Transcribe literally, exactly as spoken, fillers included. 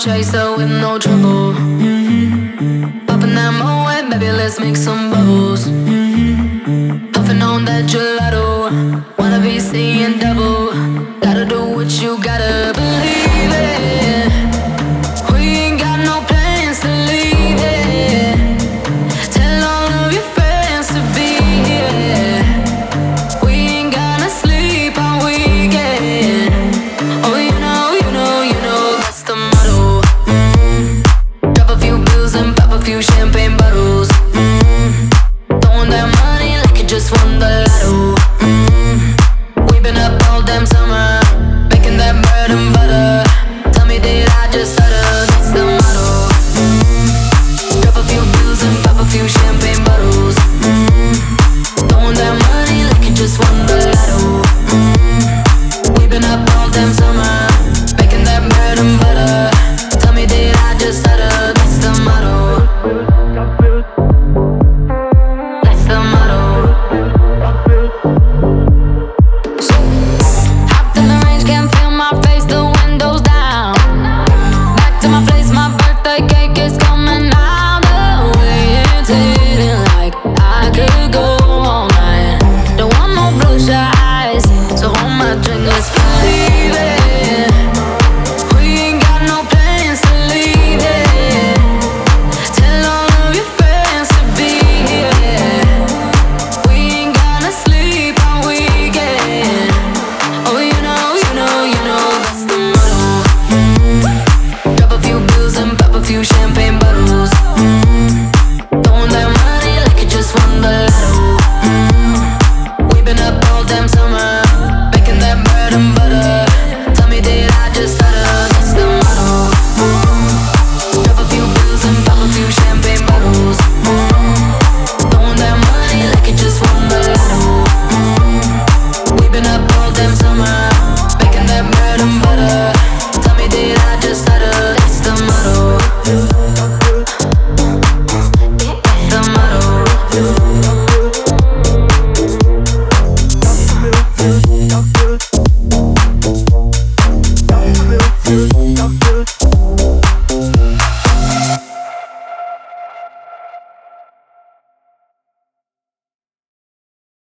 chaser with no trouble. Mm-hmm. Popping that Moet, baby, let's make some bubbles. Mm-hmm. Puffing on that gelato, wanna be seeing double. Gotta do what you gotta believe it. We ain't got no plans to leave it. Tell all of your friends to be here. We ain't gonna sleep all weekend. Oh, you know, you know, you know that's the motto. Mm-hmm. Drop a few bills and pop a few champagne bottles. Mm-hmm. Throwing that money like you just won the lotto.